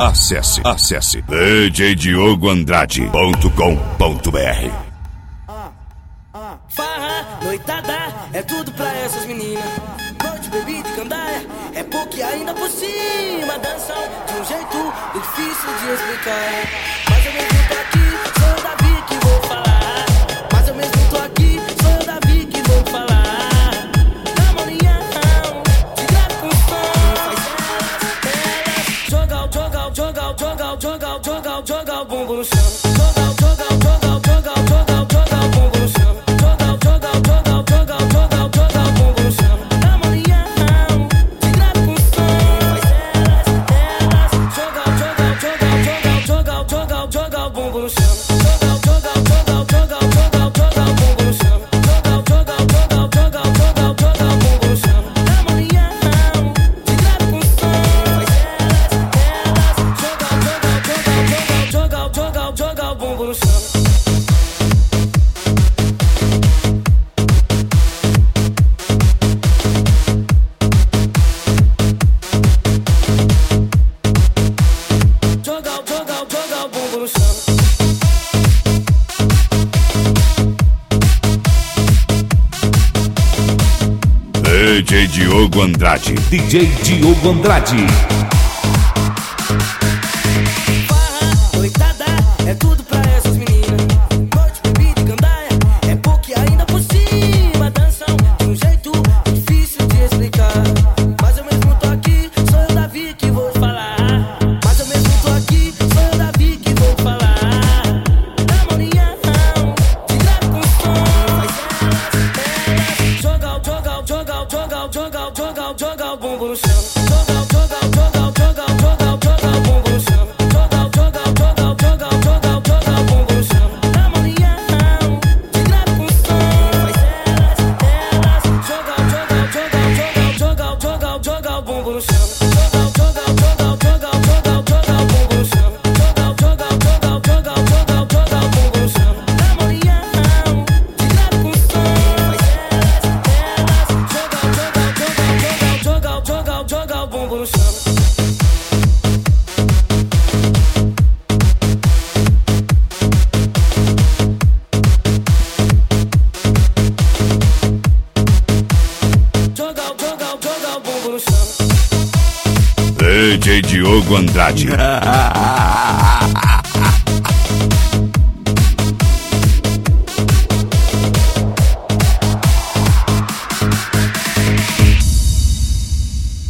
Acesse djdiogoandrade.com.br. Farra, noitada, é tudo pra essas meninas. Noite, bebida e candaia, é pouco ainda por cima. Dançam de um jeito difícil de explicar. Mas eu mesmo tô aqui, sou eu Davi que vou falar. Mas eu mesmo tô aqui, sou eu Davi que vou falar. Na união, de grave com som, faz elas, joga o bumbum no chão. Joga o bumbum no chão. DJ Diogo Andrade. DJ Diogo Andrade. Farra, noitada, é tudo pra essas meninas. Noite, bebida e candaia, é pouco ainda por cima. Dançam de um jeito difícil de explicar. Mas eu mesmo tô aqui, sou eu Davi que vou falar. Mas eu mesmo tô aqui, sou eu Davi que vou falar. Na união, de grave com som, faz elas, joga o bumbum no chão. Joga o bumbum no chão. Joga o bumbum no chão. Na união, de grave com som, faz elas, joga o bumbum no chão. Joga o bumbum no chão. Joga o bumbum no chão. Na união, de grave com som, faz elas, joga o bumbum no chão. Joga o bumbum no chão. DJ Diogo Andrade.